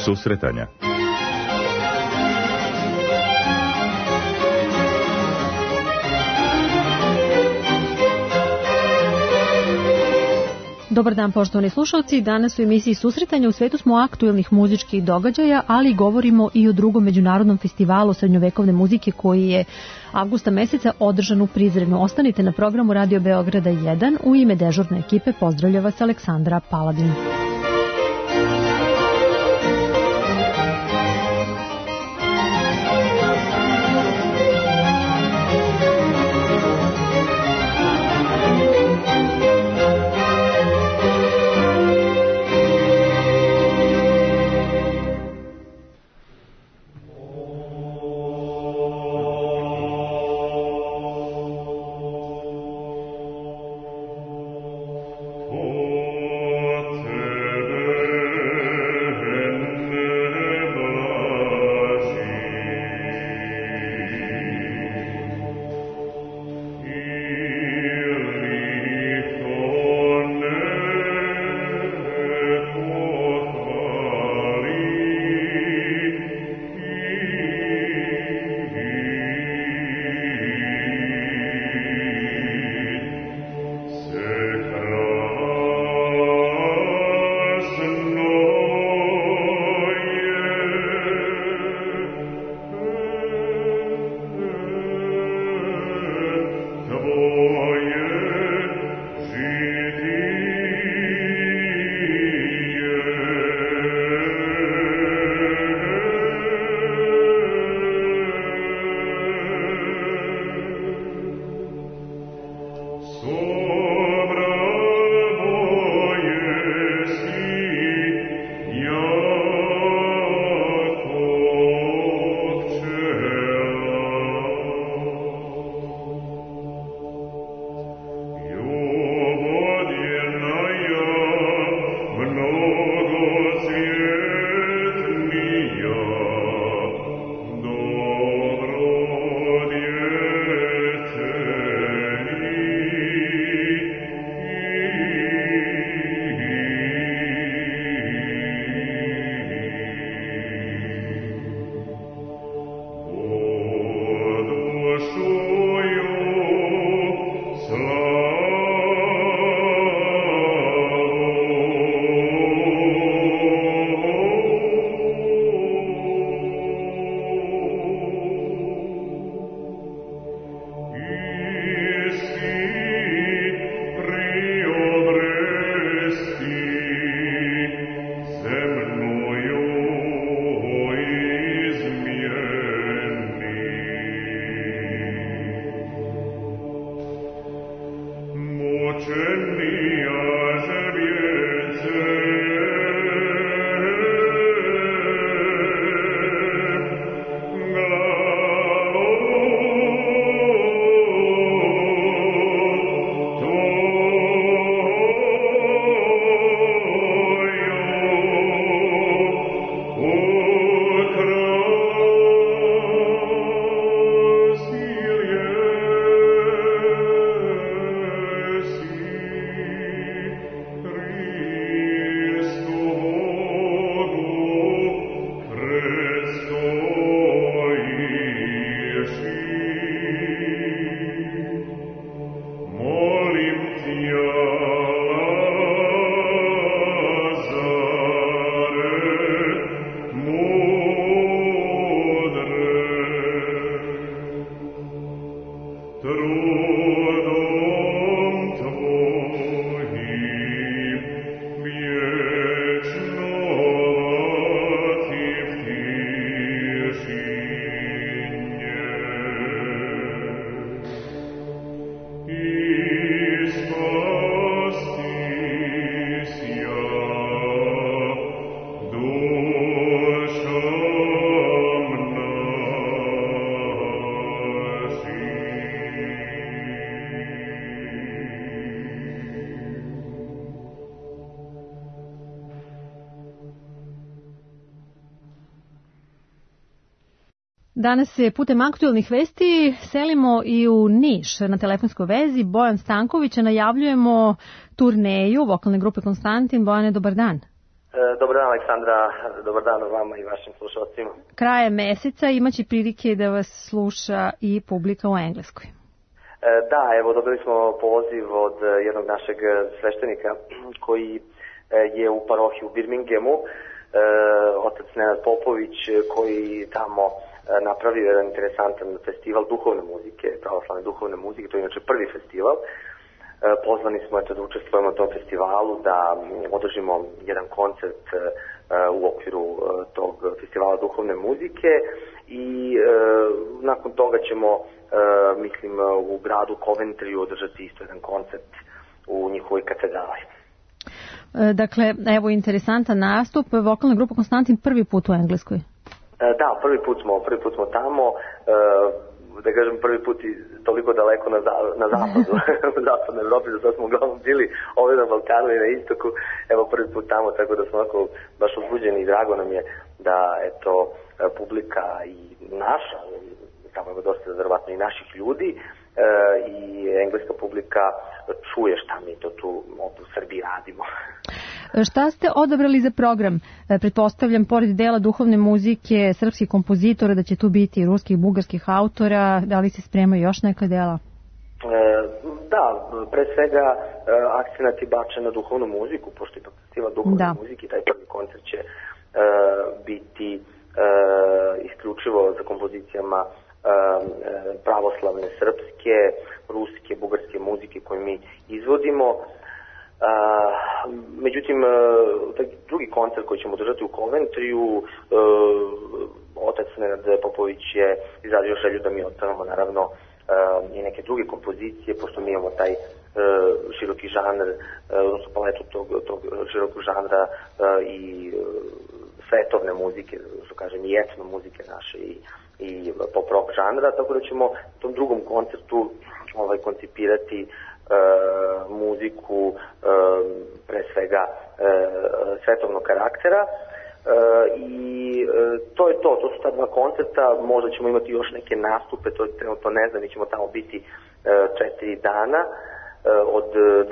susretanja. Dobar dan, poštovani slušalci. Danas u emisiji Susretanja u svetu smo aktuelnih muzičkih događaja, ali govorimo i o drugom međunarodnom festivalu srednjovekovne muzike koji je avgusta meseca održan u Prizrenu. Ostanite na programu Radio Beograda 1. U ime dežurne ekipe pozdravlja vas Aleksandra Paladin. Danas se putem aktuelnih vesti selimo i u Niš. Na telefonskoj vezi Bojan Stanković, najavljujemo turneju vokalne grupe Konstantin. Bojane, dobar dan. Dobar dan, Aleksandra, dobar dan vama i vašim slušalcima. Krajem meseca imaće prilike da vas sluša i publika u Engleskoj. Da, evo, dobili smo poziv od jednog našeg sveštenika koji je u parohiji u Birminghamu, otac Nenad Popović, koji tamo napravio jedan interesantan festival duhovne muzike, pravoslavne duhovne muzike, to je inače prvi festival. Pozvani smo da učestvujemo u tom festivalu, da održimo jedan koncert u okviru tog festivala duhovne muzike i nakon toga ćemo, mislim, u gradu Coventryu održati isto jedan koncert u njihovoj katedrali. Dakle, evo interesantan nastup, vokalna grupa Konstantin prvi put u Engleskoj. Da, prvi put smo tamo, da kažem prvi put i toliko daleko na zapadu, u zapadnoj Evropi, da sad smo uglavnom bili ovdje na Balkanu i na istoku, evo prvi put tamo, tako da smo onako baš uzbuđeni i drago nam je da, eto, publika i naša, tamo je dosta verovatno i naših ljudi, i engleska publika čuje šta mi to tu u Srbiji radimo. Šta ste odabrali za program? Pretpostavljam, pored dela duhovne muzike, srpskih kompozitora, da će tu biti i ruskih i bugarskih autora. Da li se spremaju još neka dela? Da, pre svega akcenat je bačen na duhovnu muziku, pošto je festival duhovne muzike, taj prvi koncert će biti isključivo za kompozicijama pravoslavne, srpske, ruske, bugarske muzike koje mi izvodimo. Međutim, taj drugi koncert koji ćemo držati u Coventryu, otac Nenad Popović je izrazio želju da mi ostavimo naravno i neke druge kompozicije, pošto mi imamo taj široki žanr, odnosno paletu tog širokog žanra i svetovne muzike, što kažem, i etno muzike naše i pop rock žanra, tako da ćemo u tom drugom koncertu koncipirati muziku pre svega svetovnog karaktera i to je to su ta dva koncerta, možda ćemo imati još neke nastupe, to trenutno ne znam, mi ćemo tamo biti 4 dana, od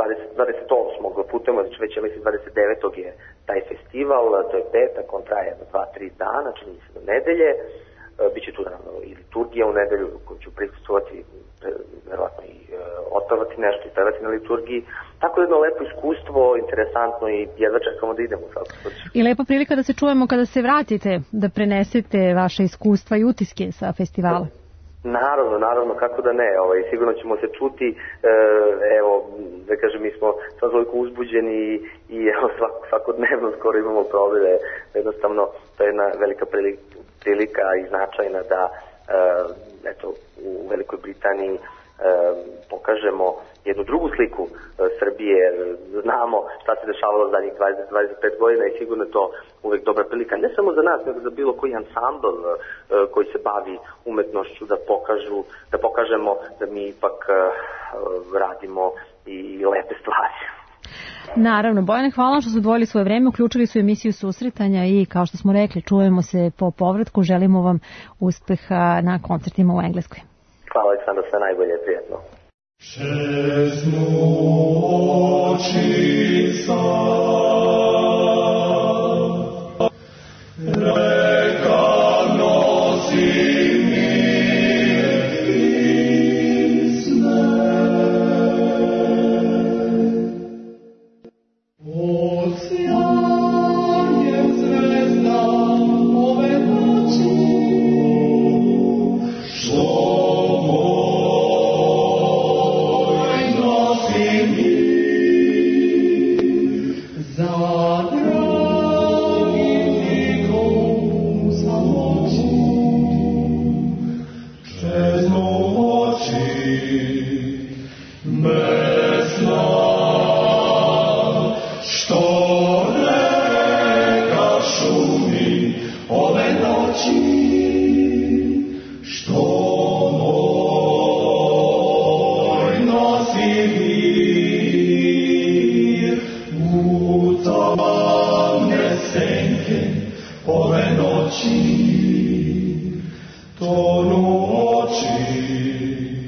28. putujemo, znači već mislim 29. je taj festival, to je petak, on traje 2-3 dana, čini se do nedelje, biće tu naravno i liturgija u nedelju koju ću prisustvovati, verovatno i otpevati nešto i pevati na liturgiji. Tako jedno lepo iskustvo, interesantno i jedva čekamo da idemo u svakom slučaju. I lepa prilika da se čujemo kada se vratite, da prenesete vaše iskustva i utiske sa festivala. Naravno, kako da ne, sigurno ćemo se čuti, evo, da kažem, mi smo sad toliko uzbuđeni i evo, svakodnevno skoro imamo provede, jednostavno, to je jedna velika prilika i značajna da, eto, u Velikoj Britaniji pokažemo jednu drugu sliku Srbije, znamo šta se dešavalo za njih 20-25 godina i sigurno je to uvek dobra prilika, ne samo za nas, nego za bilo koji ansambl koji se bavi umetnošću, da pokažemo da mi ipak radimo i lepe stvari. Naravno, Bojane, hvala što su odvojili svoje vreme, uključili su emisiju susretanja i, kao što smo rekli, čujemo se po povratku, želimo vam uspeha na koncertima u Engleskoj. Hvala, Aleksandra, sve najbolje, prijatno.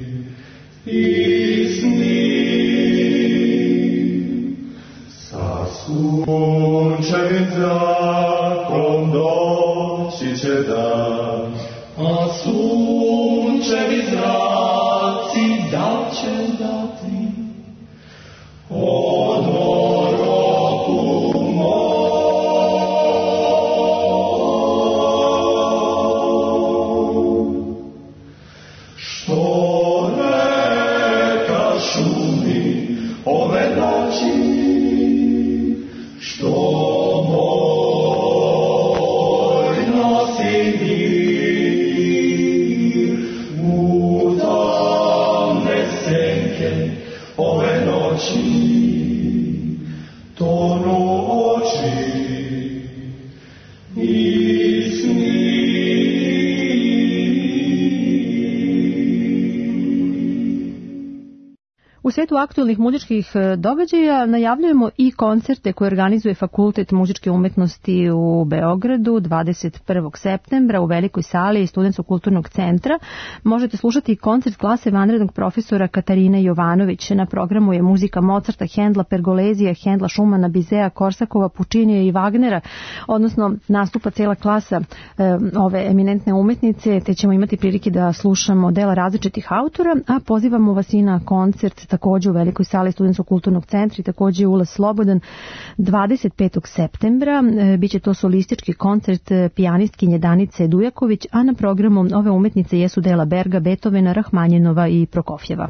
Sa sunčevim zrakom doći će dan, a sunčevi zraci da će dati odmor oku mom. Što reka šumi ove noći, što moj nosi mir u tamne senke ove noći, tonu oči i sni. U svetu aktuelnih muzičkih događaja najavljujemo i koncerte koje organizuje Fakultet muzičke umetnosti u Beogradu 21. septembra u velikoj sali Studentskog kulturnog centra. Možete slušati koncert klase vanrednog profesora Katarine Jovanović. Na programu je muzika Mozarta, Hendla, Pergolezija, Hendla, Šumana, Bizea, Korsakova, Pučinija i Wagnera, odnosno nastupa cela klasa ove eminentne umetnice, te ćemo imati prilike da slušamo dela različitih autora, a pozivamo vas i na koncert takođe u velikoj sali Studentskog kulturnog centra i takođe ulaz slobodan 25. septembra. Biće to solistički koncert pijanistkinje Danice Dujaković, a na programu ove umetnice jesu dela Berga, Beethovena, Rahmanjinova i Prokofjeva.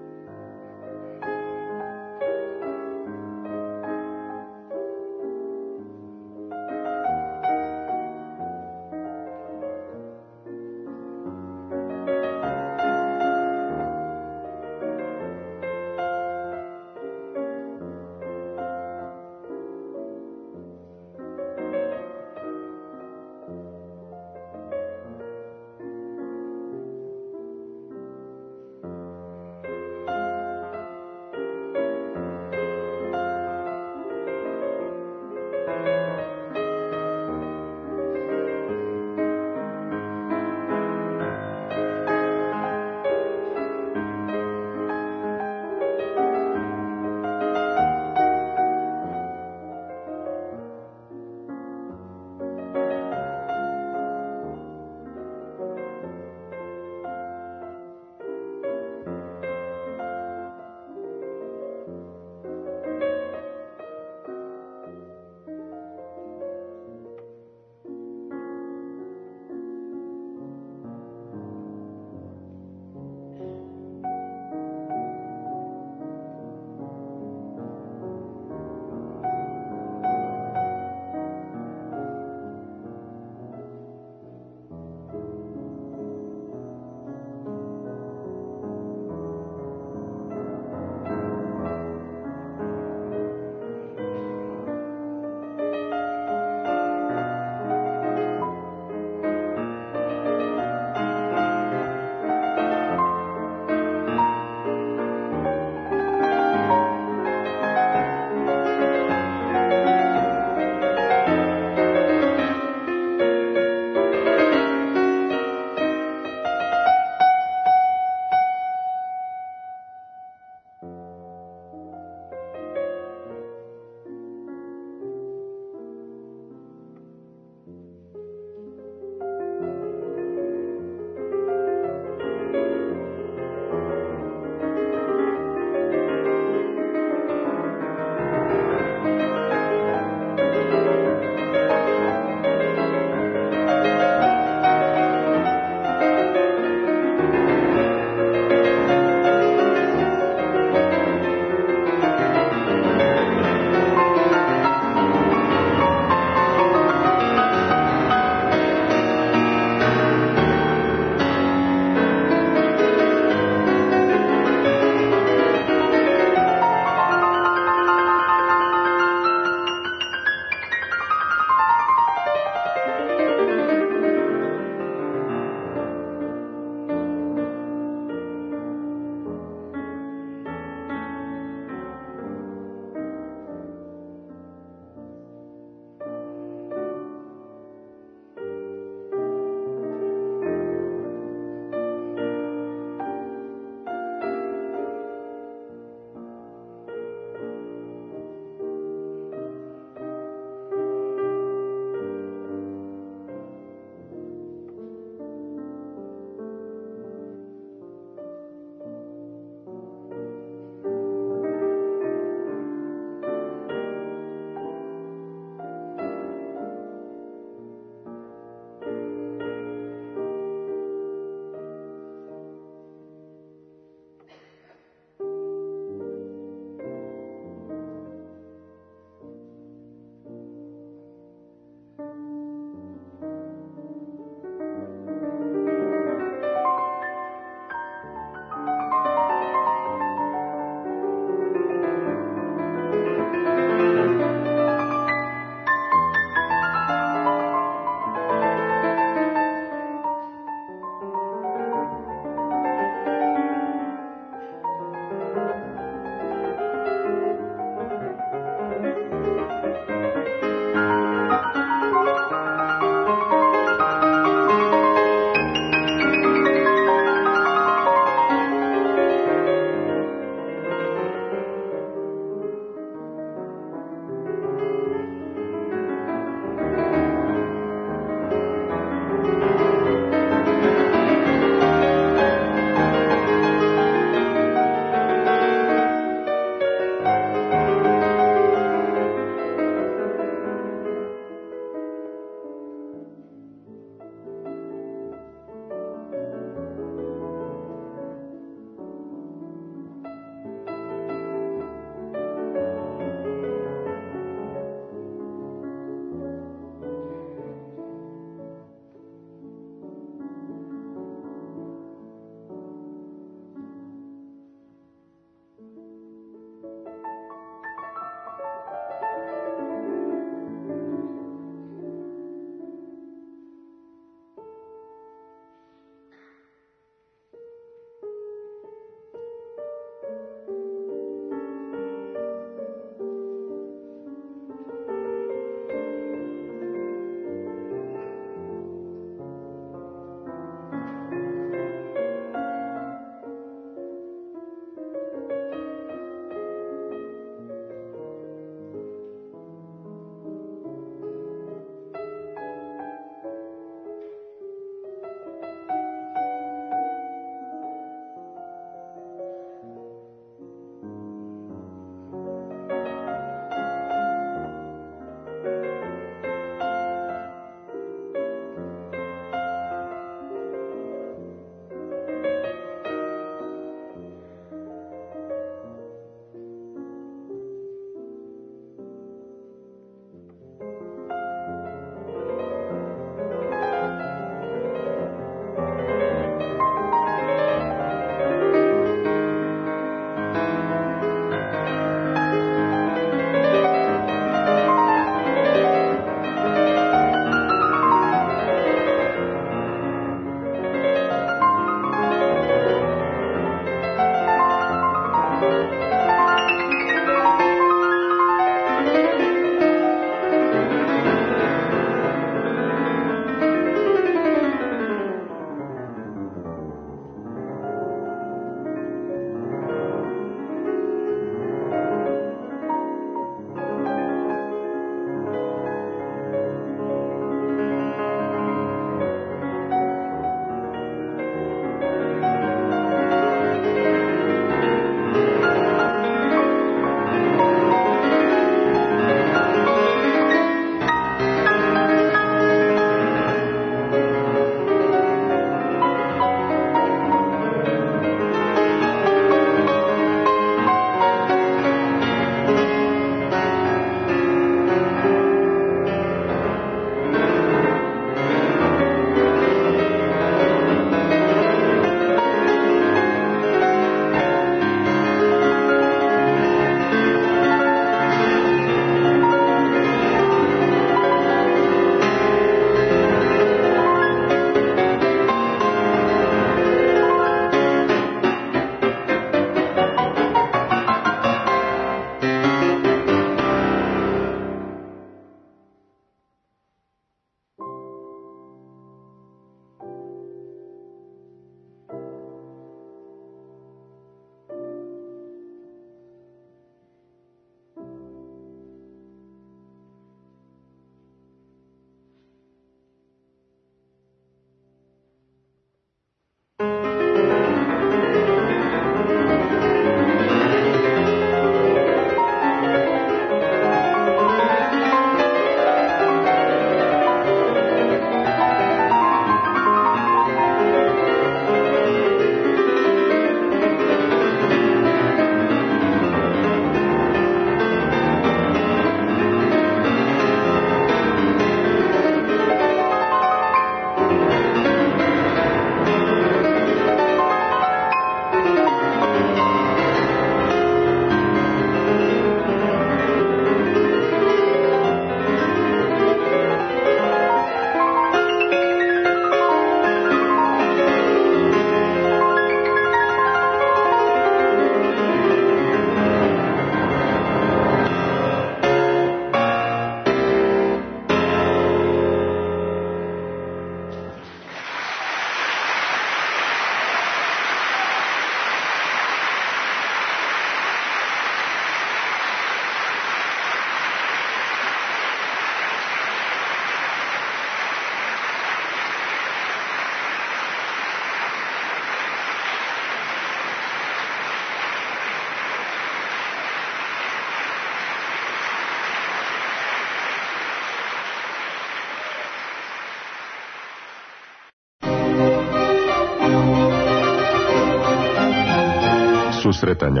Susretanja.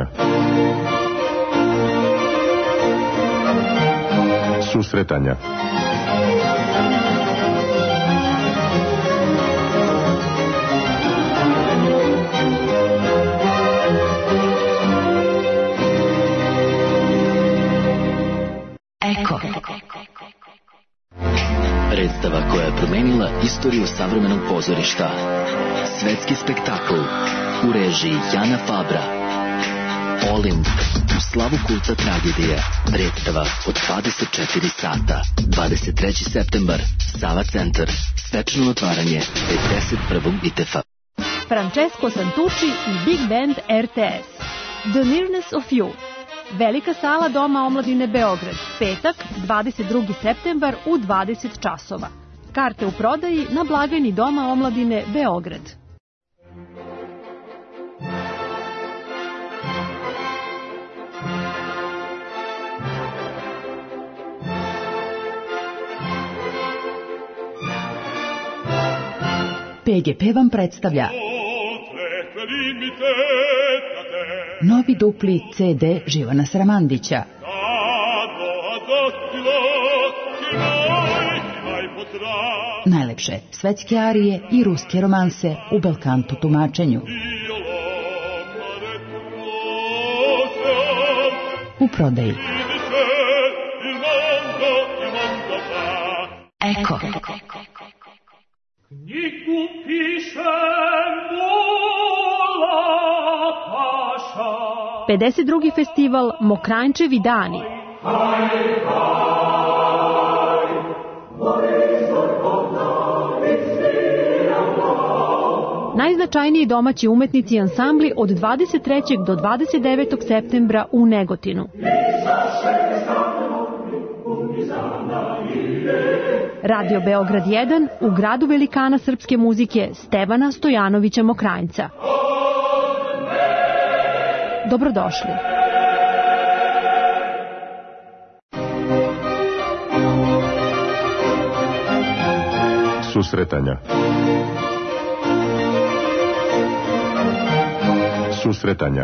Susretanja. Eko. Predstava koja je promenila istoriju savremenog pozorišta. Svetski spektakl u režiji Jana Fabra. Olimp u slavu kulta tragedije. Predstava od 24 sata. 23. septembar. Sava centar. Svečano otvaranje 51. ITF-a. Francesco Santucci i Big Band RTS. The Nearness of You. Velika sala Doma omladine Beograd. Petak, 22. septembar u 20 časova. Karte u prodaji na blagajni Doma omladine Beograd. PGP vam predstavlja novi dupli CD Živana Sramandića. Najlepše svetske arije i ruske romanse u belkanto tumačenju. U prodaji. Eko. Knjigu pišem vola paša. 52. festival Mokranjčevi dani. Najznačajniji domaći umetnici i ansambli od 23. do 29. septembra u Negotinu. Radio Beograd 1 u gradu velikana srpske muzike Stevana Stojanovića Mokranjca. Dobrodošli. Susretanja. Susretanja.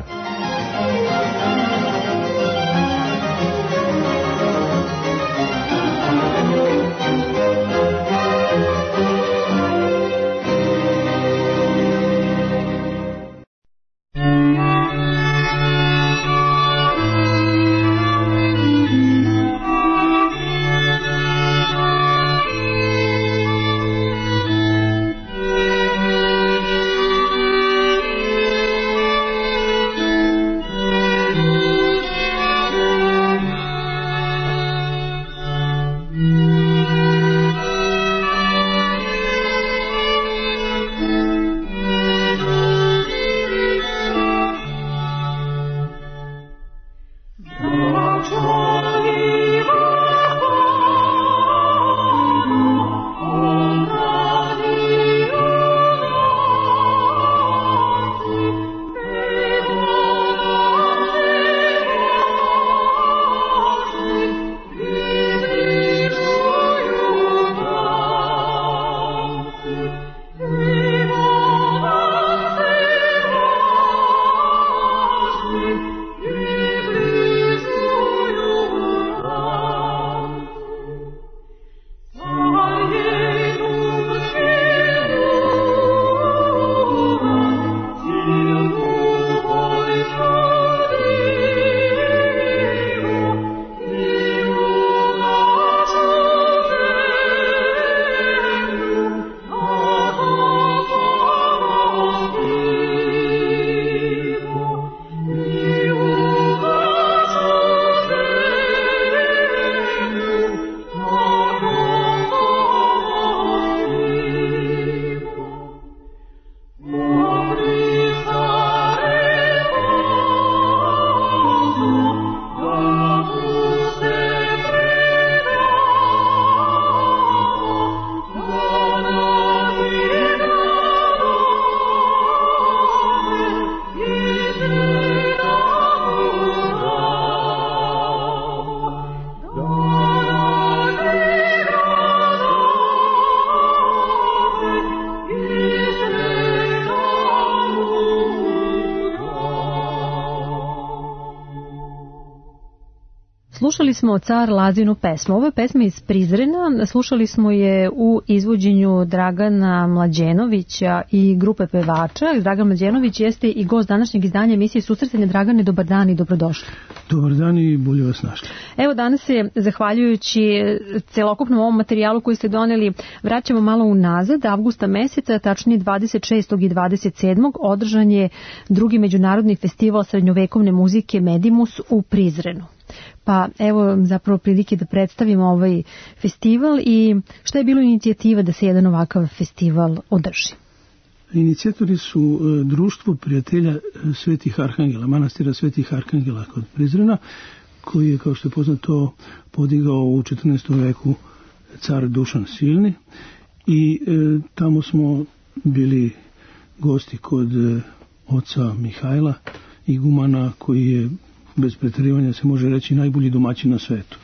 Slušali smo Car Lazinu pesmu. Ovo je pesma iz Prizrena. Slušali smo je u izvođenju Dragana Mlađenovića i grupe pevača. Dragan Mlađenović jeste i gost današnjeg izdanja emisije Susretanje. Dragane, dobar dan i dobrodošli. Dobar dan i bolje vas našli. Evo, danas se, zahvaljujući celokupnom ovom materijalu koji ste doneli, vraćamo malo unazad. Avgusta meseca, tačnije 26. i 27. održan je drugi međunarodni festival srednjovekovne muzike Medimus u Prizrenu. Pa evo zapravo prilike da predstavimo ovaj festival i šta je bilo inicijativa da se jedan ovakav festival održi? Inicijatori su Društvo prijatelja Svetih Arhangela, manastira Svetih Arhangela kod Prizrena, koji je, kao što je poznato, podigao u 14. veku car Dušan Silni i tamo smo bili gosti kod oca Mihajla igumana, koji je, bez preterivanja se može reći, najbolji domaćin na svetu.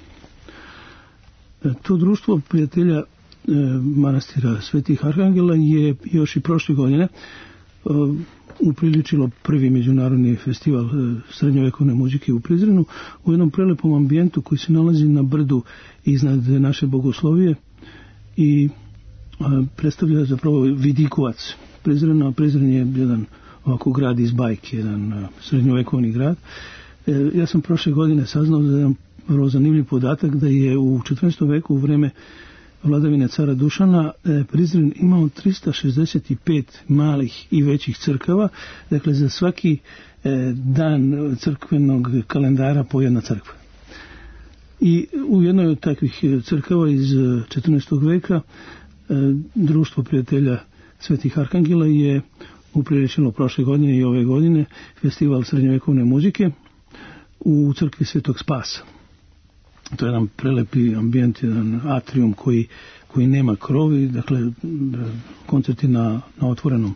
To Društvo prijatelja manastira Svetih Arhangela je još i prošle godine upriličilo prvi međunarodni festival srednjovekovne muzike u Prizrenu u jednom prelepom ambijentu koji se nalazi na brdu iznad naše Bogoslovije i predstavlja zapravo vidikovac Prizrena. Prizren je jedan ovako grad iz bajke, jedan srednjovekovni grad. Ja sam prošle godine saznao za jedan vrlo zanimljiv podatak da je u 14. veku u vreme vladavine cara Dušana Prizren imao 365 malih i većih crkava, dakle za svaki dan crkvenog kalendara po jedna crkva. I u jednoj od takvih crkava iz 14. veka Društvo prijatelja Svetih Arhangela je upriličilo prošle godine i ove godine festival srednjovekovne muzike u crkvi Svetog Spasa. To je jedan prelepi ambijent, jedan atrium koji nema krovi, dakle koncerti na otvorenom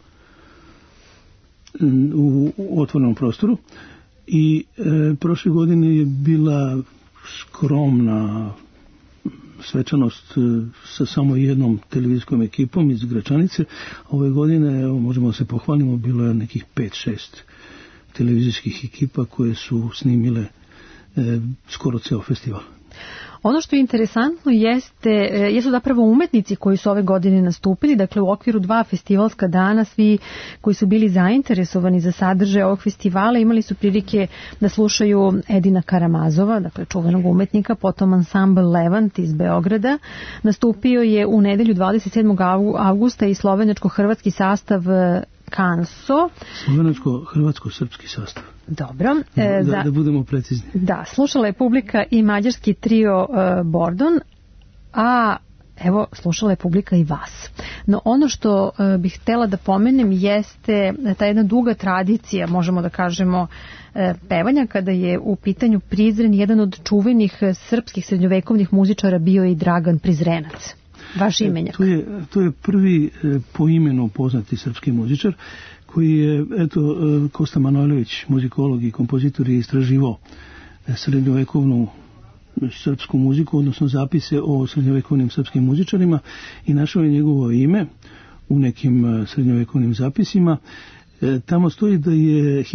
u otvorenom prostoru. I prošle godine je bila skromna svečanost sa samo jednom televizijskom ekipom iz Gračanice. Ove godine, evo, možemo se pohvalimo, bilo je nekih 5-6 televizijskih ekipa koje su snimile skoro ceo festival. Ono što je interesantno jesu zapravo umetnici koji su ove godine nastupili, dakle u okviru 2 festivalska dana svi koji su bili zainteresovani za sadržaj ovog festivala imali su prilike da slušaju Edina Karamazova, dakle čuvenog umetnika, potom ansambl Levant iz Beograda. Nastupio je u nedelju 27. avgusta i slovenačko-hrvatski sastav Kanso. Slovenačko-hrvatsko-srpski sastav. Dobro. Da budemo precizni. Da, slušala je publika i mađarski trio Bordon, a evo slušala je publika i vas. No ono što bih htjela da pomenem jeste ta jedna duga tradicija, možemo da kažemo, pevanja, kada je u pitanju Prizren. Jedan od čuvenih srpskih srednjovekovnih muzičara bio i Dragan Prizrenac. Vaš imenjak. To je prvi po imenu poznati srpski muzičar koji je, eto, Kosta Manojlović, muzikolog i kompozitor, je istraživao srednjovekovnu srpsku muziku, odnosno zapise o srednjovekovnim srpskim muzičarima i našao je njegovo ime u nekim srednjovekovnim zapisima. Tamo stoji da je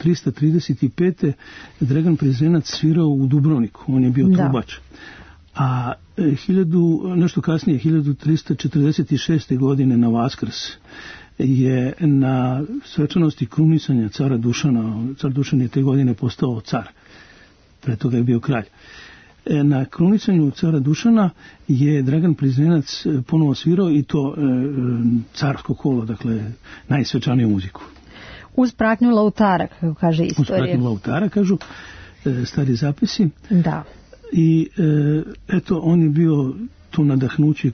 1335. Dragan Prizrenac svirao u Dubrovniku, on je bio trubač. A nešto kasnije, 1346. godine na Vaskrs je na svečanosti krunisanja cara Dušana, car Dušan je te godine postao car, pre toga je bio kralj. Na krunisanju cara Dušana je Dragan Prizrenac ponovo svirao i to carsko kolo, dakle najsvečaniju muziku. Uz pratnju lautara, kako kaže istorija. Uz pratnju lautara, kažu stari zapisi. Da. I eto, on je bio to nadahnuće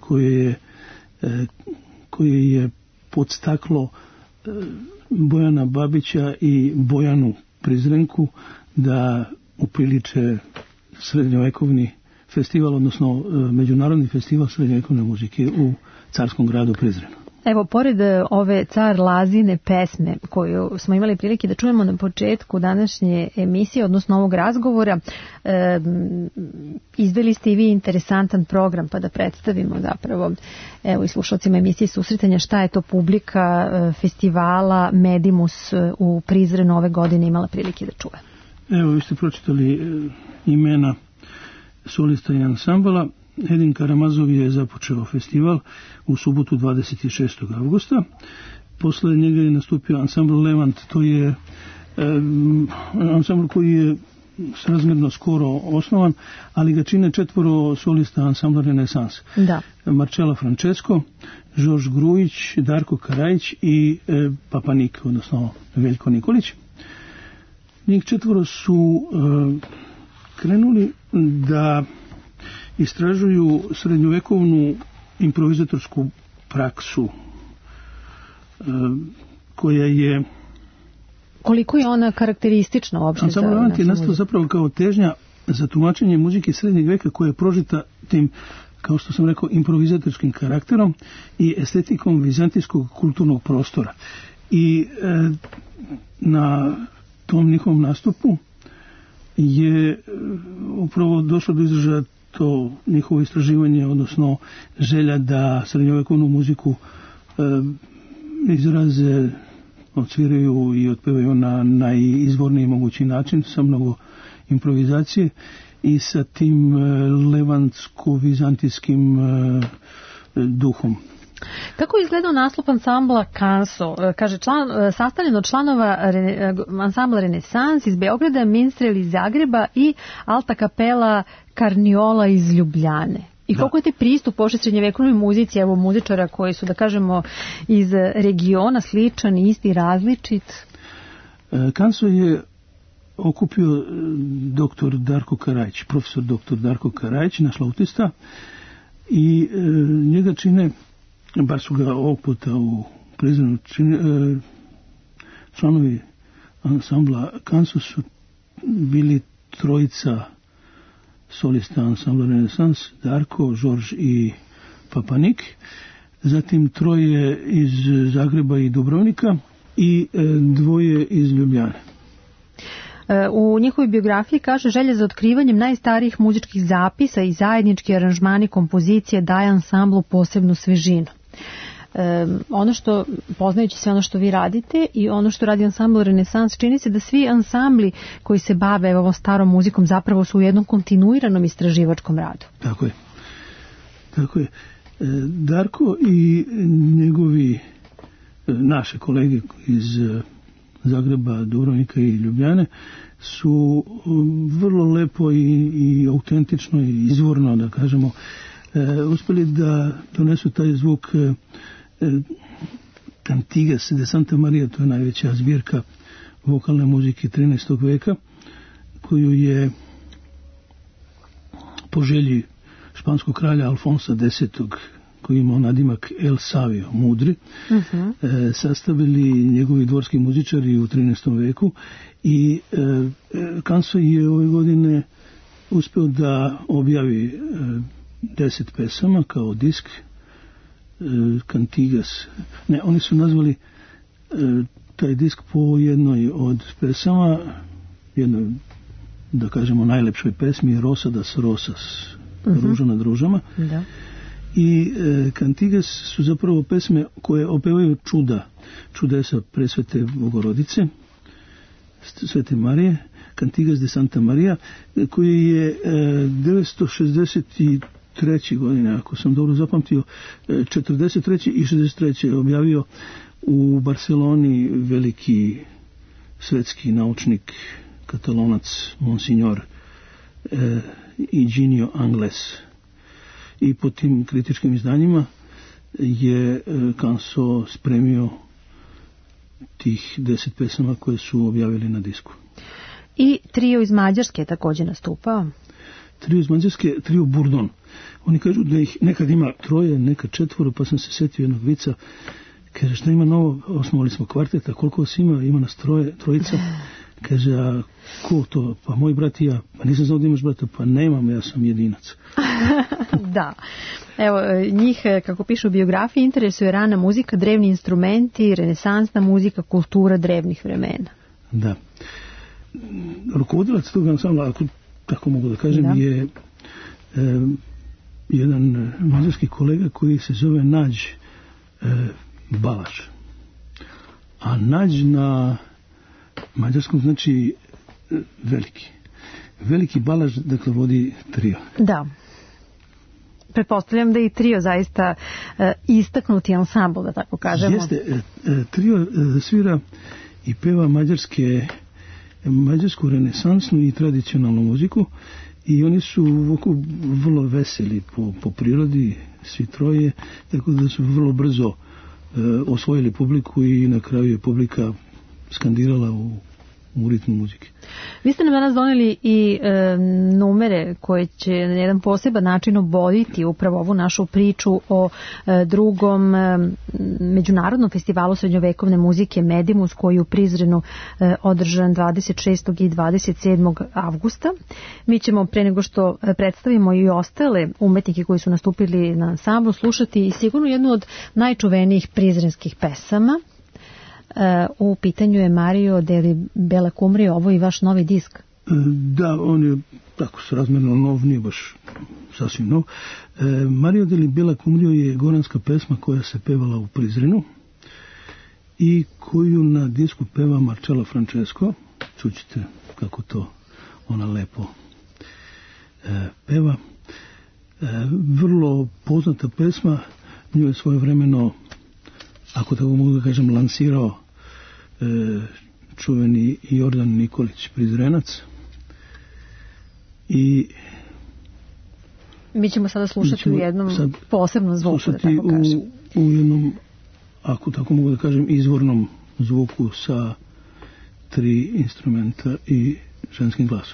koje je podstaklo Bojana Babića i Bojanu Prizrenku da upriliče srednjovekovni festival, odnosno međunarodni festival srednjovekovne muzike u carskom gradu Prizrenu. Evo, pored ove Car Lazine pesme koju smo imali prilike da čujemo na početku današnje emisije, odnosno ovog razgovora, izveli ste i vi interesantan program, pa da predstavimo zapravo, evo, i slušalcima emisije Susretanja šta je to publika festivala Medimus u Prizrenu ove godine imala prilike da čuje. Evo, vi ste pročitali imena solista i ansambala. Edin Karamazov je započeo festival u subotu 26. avgusta. Posle njega je nastupio ansambl Levant, to je ansambl koji je srazmjerno skoro osnovan, ali ga čine 4 solista ansambla Renesans. Da. Marcella Francesco, Žorž Grujić, Darko Karajić i Papanik, odnosno Veljko Nikolić. Njih 4 su krenuli da istražuju srednjovekovnu improvizatorsku praksu koja je... Koliko je ona karakteristična uopšte? Ansambl Levant je nastao zapravo kao težnja za tumačenje muzike srednjeg veka koja je prožita tim, kao što sam rekao, improvizatorskim karakterom i estetikom vizantijskog kulturnog prostora. I na tom njihovom nastupu je upravo došlo do izražaja to njihovo istraživanje, odnosno želja da srednjovekovnu muziku izraze, odsviraju i otpevaju na najizvorniji mogući način sa mnogo improvizacije i sa tim levantsko-vizantijskim duhom. Kako je izgledao naslov ansambla Kanso? Kaže, sastavljen od članova ansambla Renesans iz Beograda, Minstrel iz Zagreba i Alta kapela Karniola iz Ljubljane. I koliko je ti pristup pošto srednjevekovnoj muzici, evo muzičara koji su, da kažemo, iz regiona, sličan, isti, različit? Kanso je okupio doktor Darko Karajić, profesor doktor Darko Karajić, naš flautista, i njega čine, bar su ga ovog puta u Prizrenu čine, članovi ansambla Kanso su bili 3 solista ansambla Renesans, Darko, Žorž i Papanik, zatim 3 iz Zagreba i Dubrovnika i 2 iz Ljubljane. U njihovoj biografiji kaže želja za otkrivanjem najstarijih muzičkih zapisa i zajednički aranžmani kompozicije daje ansamblu posebnu svežinu. Ono što, poznajući sve ono što vi radite i ono što radi ansambl Renesans, čini se da svi ansambli koji se bave ovom starom muzikom zapravo su u jednom kontinuiranom istraživačkom radu. Tako je. Tako je. Darko i njegovi naše kolege iz Zagreba, Dubrovnika i Ljubljane su vrlo lepo i autentično i izvorno, da kažemo, uspjeli da donesu taj zvuk Cantigas de Santa Maria, to je najveća zbirka vokalne muzike 13. veka, koju je po želji španskog kralja Alfonsa X, koji imao nadimak El Savio, mudri, sastavili njegovi dvorski muzičari u 13. veku i Kanso je ove godine uspeo da objavi 10 pesama kao disk Cantigas. Ne, oni su nazvali taj disk po jednoj od pesama, jednoj, da kažemo, najlepšoj pesmi, Rosa das Rosas, ruža nad ružama. Da. I Cantigas su zapravo pesme koje opevaju čudesa presvete Bogorodice, Svete Marije, Cantigas de Santa Maria, koji je 963. godine, ako sam dobro zapamtio, 43. i 63. objavio u Barceloni veliki svetski naučnik, katalonac, Monsignor Higinio Angles. I po tim kritičkim izdanjima je Kanso spremio tih 10 pesama koje su objavili na disku. I trio iz Mađarske je također nastupao? Trio iz Mađarske, trio Burdon. Oni kažu da ih nekad ima 3, nekad 4, pa sam se setio jednog vica. Kaže, šta ima novo? Osnovali smo kvarteta, koliko vas ima? Ima nas 3. Kaže, a ko to? Pa moj brat i ja. Pa nisam znao da imaš brata. Pa nemam, ja sam jedinac. Da. Evo, njih, kako pišu u biografiji, interesuje rana muzika, drevni instrumenti, renesansna muzika, kultura drevnih vremena. Da. Rukovodilac tog ansambla, ako tako mogu da kažem, je jedan mađarski kolega koji se zove Nađ Balaš. A Nađ na mađarskom znači veliki. veliki balaž, dakle, vodi trio. Da. Pretpostavljam da je i trio zaista istaknuti ansambl, da tako kažemo. Jeste, trio svira i peva mađarsku renesansnu i tradicionalnu muziku i oni su vrlo veseli po prirodi, svi troje, tako da su vrlo brzo osvojili publiku i na kraju je publika skandirala u ritmu muzike. Vi ste nam danas doneli i numere koje će na jedan poseban način oboliti upravo ovu našu priču o drugom međunarodnom festivalu srednjovekovne muzike Medimus, koji je u Prizrenu održan 26. i 27. avgusta. Mi ćemo pre nego što predstavimo i ostale umetnike koji su nastupili na ansamblu slušati i sigurno jednu od najčuvenijih prizrenskih pesama. U pitanju je Mario deli Bella Cumria, ovo je vaš novi disk. Da, on je tako srazmerno nov, nije baš sasvim nov. Mario deli Bella Cumria je goranska pesma koja se pevala u Prizrenu i koju na disku peva Marcello Francesco. Čućete kako to ona lepo peva. Vrlo poznata pesma, nju je svojevremeno, ako tako mogu da kažem, lansirao čuveni Jordan Nikolić Prizrenac. I mi ćemo sada slušati u jednom posebnom zvuku, da tako kažem. U jednom, ako tako mogu da kažem, izvornom zvuku sa 3 instrumenta i ženskim glasom.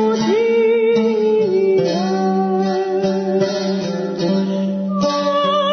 Oh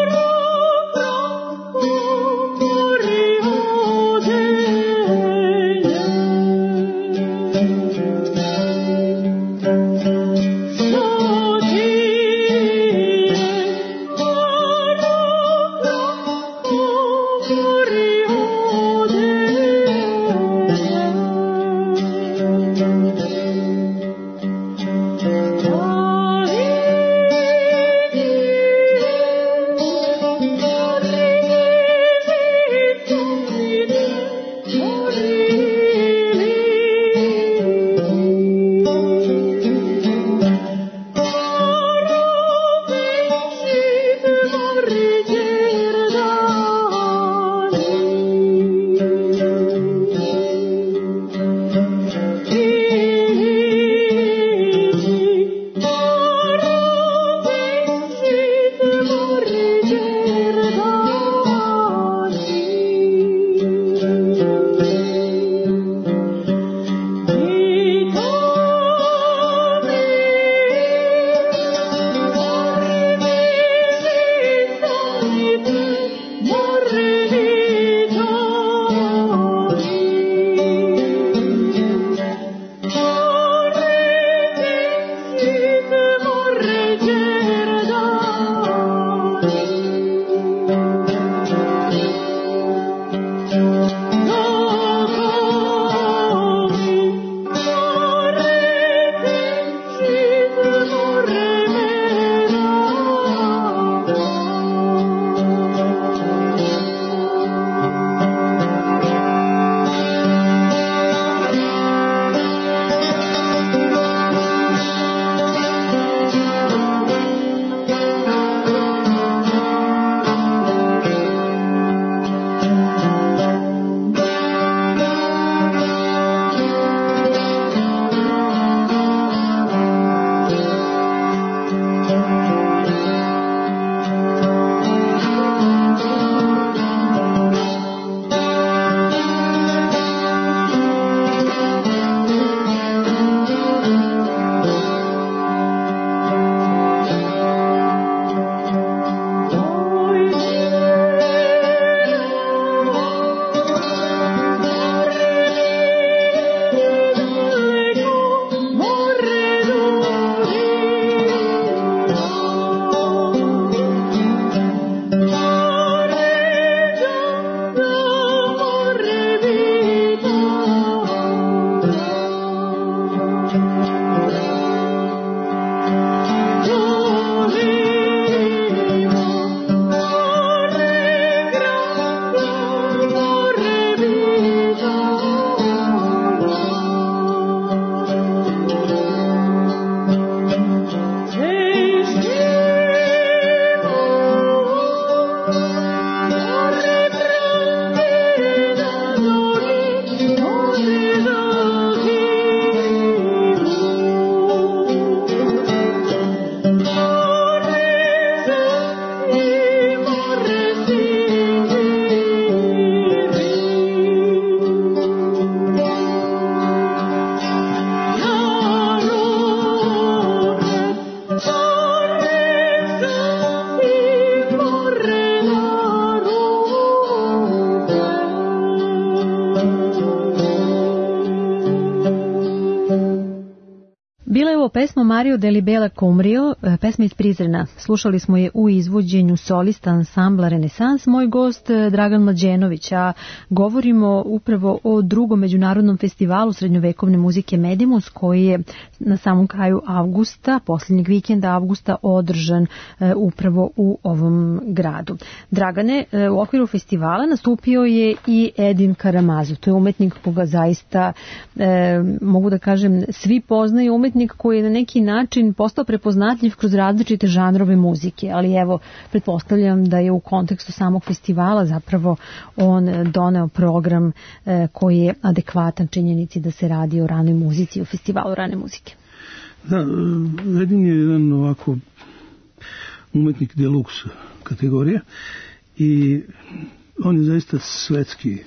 upravo pesmu Mario deli Bela Cumrio, pesma iz Prizrena. Slušali smo je u izvođenju solista ansambla Renesans, moj gost Dragan Mlađenović, a govorimo upravo o drugom međunarodnom festivalu srednjovekovne muzike Medimus, koji je na samom kraju avgusta, posljednjeg vikenda avgusta, održan upravo u ovom gradu. Dragane, u okviru festivala nastupio je i Edin Karamazov. To je umetnik koga zaista, mogu da kažem, svi poznaju, umetnik koji je na neki način postao prepoznatljiv kroz različite žanrove muzike, ali evo, pretpostavljam da je u kontekstu samog festivala zapravo on doneo program koji je adekvatan činjenici da se radi o ranoj muzici, o festivalu rane muzike. Da, Edin je jedan ovako umetnik deluxe kategorije i on je zaista svetski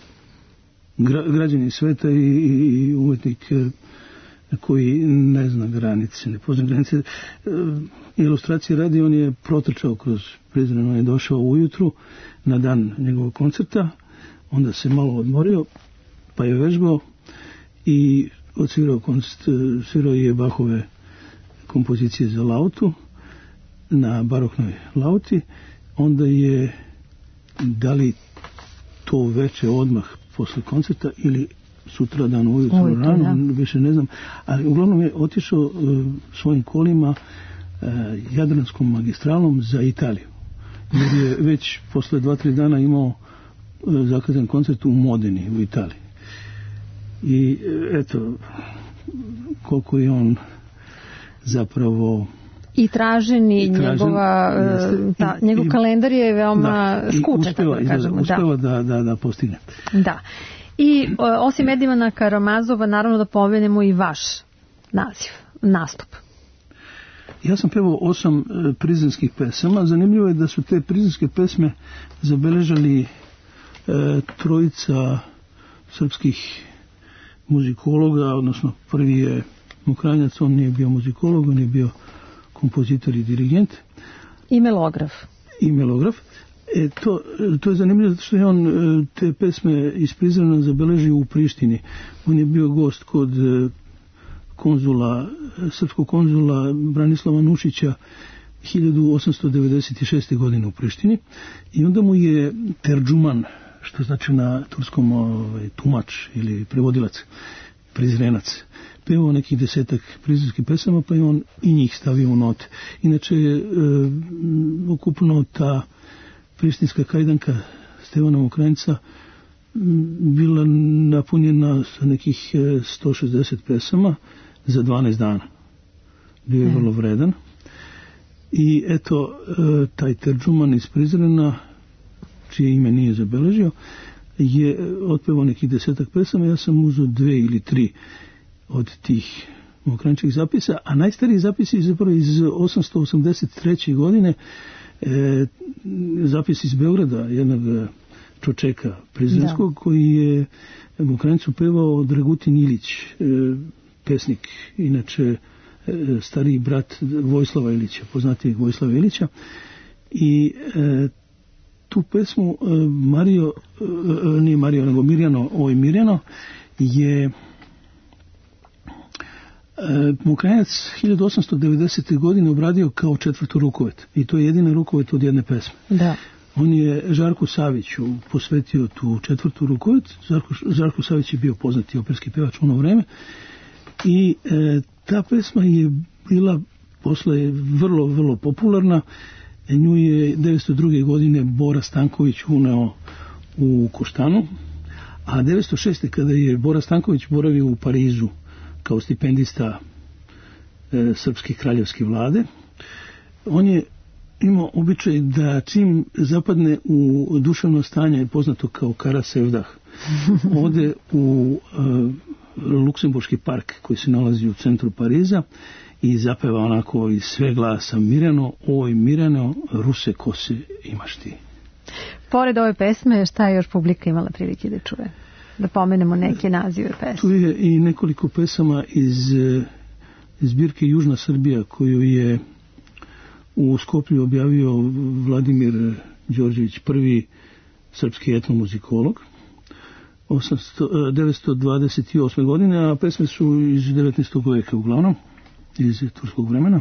građanin sveta i umetnik koji ne zna granice, ne pozna granice. Ilustracije radi, on je protrčao kroz Prizren, on je došao ujutru na dan njegovog koncerta, onda se malo odmorio, pa je vežbao i odsvirao koncert, svirao je Bachove kompozicije za lautu na baroknoj lauti, onda je dali to veče odmah posle koncerta ili sutra dan ujutro rano, više ne znam, ali uglavnom je otišao svojim kolima Jadranskom magistralom za Italiju, jer je već posle 2-3 dana imao zakazan koncert u Modeni u Italiji. I eto, koliko je on zapravo i tražen i njegov kalendar je veoma skučan, tako da kažemo. Uspeva da postigne. Da. I osim Edina Karamazova, naravno da pomenemo i vaš nastup. Ja sam pevao 8 prizrenskih pesama. Zanimljivo je da su te prizrenske pesme zabeležali trojica srpskih muzikologa, odnosno prvi je Mokranjac, on nije bio muzikolog, on je bio kompozitor i dirigent. I melograf. To je zanimljivo što je on te pesme iz Prizrena zabeležio u Prištini. On je bio gost kod srpskog konzula Branislava Nušića 1896. godine u Prištini i onda mu je terđuman, što znači na turskom tumač ili prevodilac, Prizrenac, pevao nekih 10 prizrenskih pesama, pa je on i njih stavio u note. Inače je ukupno ta prištinska kajdanka Stevana Mokranjca bila napunjena sa nekih 160 pesama za 12 dana. Bio je vrlo vredan. I eto, taj terđuman iz Prizrena, čije ime nije zabeležio, je otpevao nekih 10 pesama. Ja sam uzeo 2 ili 3 od tih Mokranjčevih zapisa, a najstariji zapis je zapravo iz 883. godine, zapis iz Beograda, jednog čočeka prizrenskog, koji je Mokranjcu pevao Dragutin Ilić, pesnik, inače stariji brat Vojislava Ilića, poznatijeg Vojislava Ilića. I tu pesmu Mirjano je Mokranjac 1890. godine obradio kao 4. rukovet. I to je jedina rukovet od jedne pesme. Da. On je Žarku Saviću posvetio tu 4. rukovet. Žarko Savić je bio poznati operski pevač u ono vreme. I ta pesma je bila posle vrlo, vrlo popularna. Nju je 1902. godine Bora Stanković uneo u Koštanu. A 1906. kada je Bora Stanković boravio u Parizu kao stipendista srpske kraljevske vlade, on je imao običaj da čim zapadne u duševno stanje poznato kao Kara Sevdah, ode u Luksemburški park koji se nalazi u centru Pariza i zapeva onako iz sve glasa: Mirjano, oj Mirjano, ruse kose imaš ti. Pored ove pesme, šta je još publika imala prilike da čuje? Da pomenemo neke nazive pesme. Tu je i nekoliko pesama iz zbirke Južna Srbija, koju je u Skoplju objavio Vladimir Đorđević, prvi srpski etnomuzikolog, 1928. godine, a pesme su iz 19. veka uglavnom. iz turskog vremena.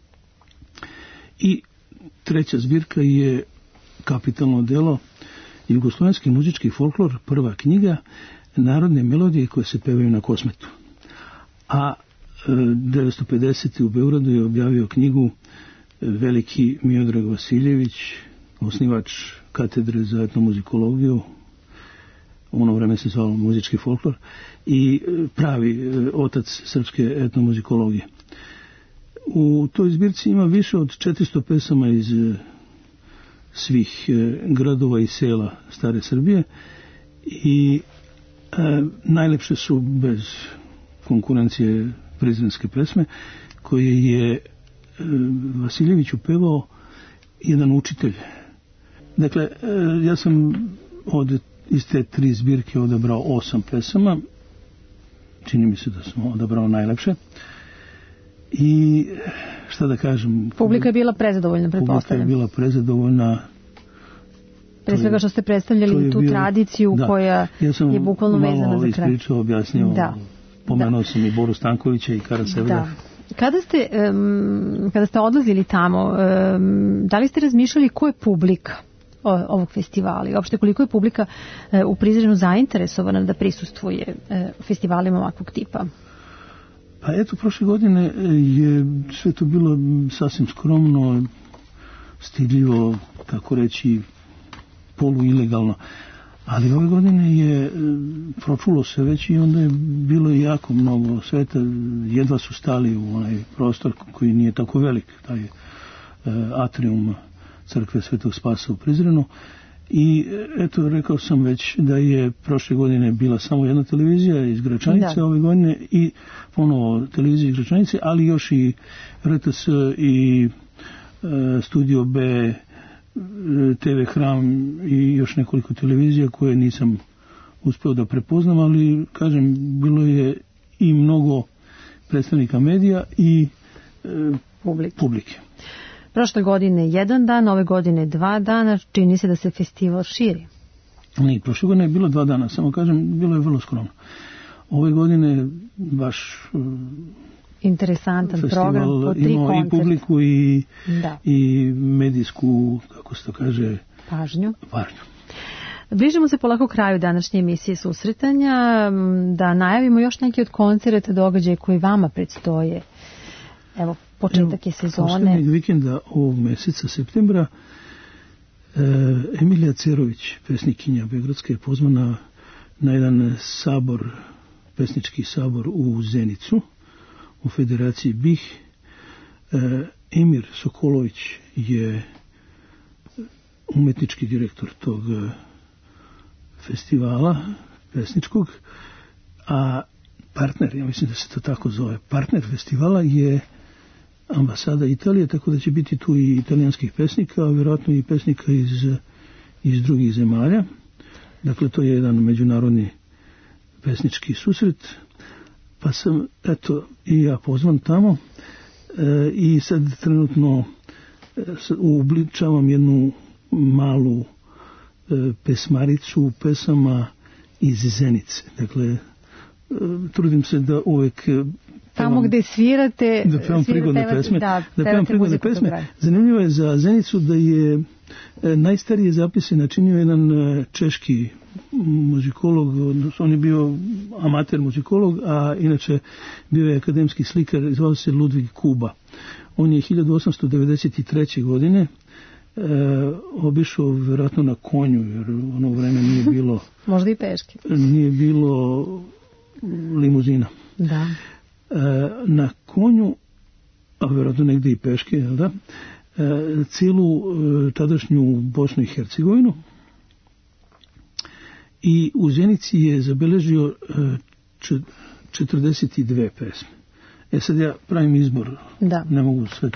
I treća zbirka je kapitalno delo Jugoslovenski muzički folklor, prva knjiga, narodne melodije koje se pevaju na Kosmetu. A 1950. u Beogradu je objavio knjigu veliki Miodrag Vasiljević, osnivač katedre za etnomuzikologiju, u ono vreme se zvalo muzički folklor, i pravi otac srpske etnomuzikologije. U toj zbirci ima više od 400 pesama iz svih gradova i sela stare Srbije i najlepše su bez konkurencije prizrenske pesme koje je Vasiljević upevao jedan učitelj. Dakle, ja sam iz te 3 zbirke odabrao 8 pesama. Čini mi se da sam odabrao najlepše. I šta da kažem... Publika je bila prezadovoljna, pretpostavljam. Publika je bila prezadovoljna. Pre svega što ste predstavljali tu tradiciju koja je bukvalno vezana za kraj. Ja sam malo ispričao, objasnio, pomenuo sam i Boru Stankovića i Karasevera. Kada ste odlazili tamo, da li ste razmišljali ko je publika ovog festivala i uopšte koliko je publika u Prizrenu zainteresovana da prisustvuje festivalima ovakvog tipa? Pa eto, prošle godine je sve to bilo sasvim skromno, stidljivo, tako reći, poluilegalno. Ali ove godine je pročulo se već i onda je bilo jako mnogo sveta. Jedva su stali u onaj prostor koji nije tako velik, taj atrium crkve Svetog Spasa u Prizrenu. I eto, rekao sam već da je prošle godine bila samo jedna televizija iz Gračanice, ove godine i ponovo televizija iz Gračanice, ali još i RTS i Studio B, TV Hram i još nekoliko televizija koje nisam uspeo da prepoznam, ali kažem, bilo je i mnogo predstavnika medija i publike. Prošle godine 1 dan, ove godine 2 dana, čini se da se festival širi. Ne, prošle godine je bilo 2 dana, samo kažem, bilo je vrlo skromno. Ove godine baš interesantan program po 3 koncerta. Imao i publiku i medijsku, kako se to kaže, pažnju. Pažnju. Bližimo se polako kraju današnje emisije Susretanja, da najavimo još neki od koncerta, događaja koji vama predstoje. Evo, početak je sezone. Poslednjeg vikenda ovog meseca, septembra, Emilija Cerović, pesnikinja beogradska, je pozvana na jedan sabor, pesnički sabor u Zenicu, u Federaciji BiH. Emir Sokolović je umetnički direktor tog festivala pesničkog, a partner, ja mislim da se to tako zove, partner festivala je ambasada Italije, tako da će biti tu i italijanskih pesnika, a vjerojatno i pesnika iz drugih zemalja. Dakle, to je jedan međunarodni pesnički susret, pa sam, eto, i ja pozvan tamo i sad trenutno uobličavam jednu malu pesmaricu pesama iz Zenice. Dakle, trudim se da uvek tamo gde svirate, da pevam prigodne pesme. Da pevam prigodne pesme. Zanimljivo je za Zenicu da je najstarije zapise načinio jedan češki muzikolog, on je bio amater muzikolog, a inače bio je akademski slikar, zvao se Ludvig Kuba. On je 1893. godine obišao vjerojatno na konju, jer ono vreme nije bilo možda i peške. Nije bilo limuzina. Da. Na konju, a vjerojatno negde i peške, da, cijelu tadašnju Bosnu i Hercegovinu, i u Zenici je zabeležio 42 pesme. Sad ja pravim izbor, ne mogu sve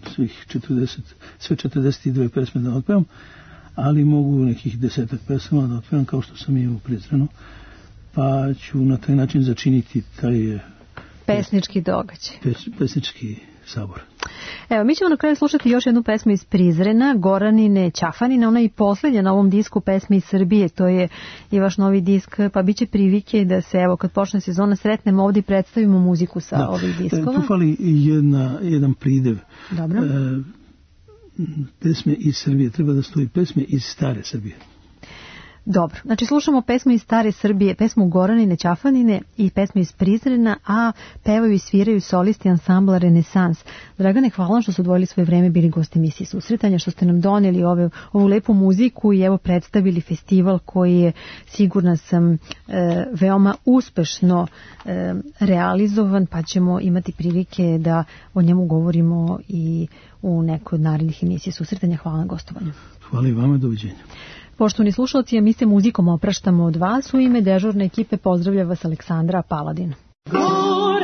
42 pesme da otpevam, ali mogu nekih 10 pesama da otpevam, kao što sam i u Prizrenu, pa ću na taj način začiniti taj pesnički događaj. Pesnički sabor. Evo, mi ćemo na kraju slušati još jednu pesmu iz Prizrena, Goranine Ćafanine, ona je i posljednja na ovom disku pesme iz Srbije, to je i vaš novi disk, pa bit će prilike da se, evo, kad počne sezona, sretnemo ovdje i predstavimo muziku sa ovih diskova. Tu fali jedan pridev. Dobro. Pesme iz Srbije, treba da stoji pesme iz stare Srbije. Dobro, znači slušamo pesmu iz stare Srbije, pesmu Goranine Ćafanine i pesmu iz Prizrena, a pevaju i sviraju solisti ansambla Renesans. Dragane, hvala što ste odvojili svoje vreme, bili gosti emisije Susretanja, što ste nam donijeli ovu lepu muziku i evo predstavili festival koji je, sigurna sam, veoma uspešno realizovan, pa ćemo imati prilike da o njemu govorimo i u nekoj od narednih emisija Susretanja. Hvala na gostovanju. Hvala i vama, doviđenja. Poštovani slušalci, a mi se muzikom opraštamo od vas. U ime dežurne ekipe pozdravlja vas Aleksandra Paladin.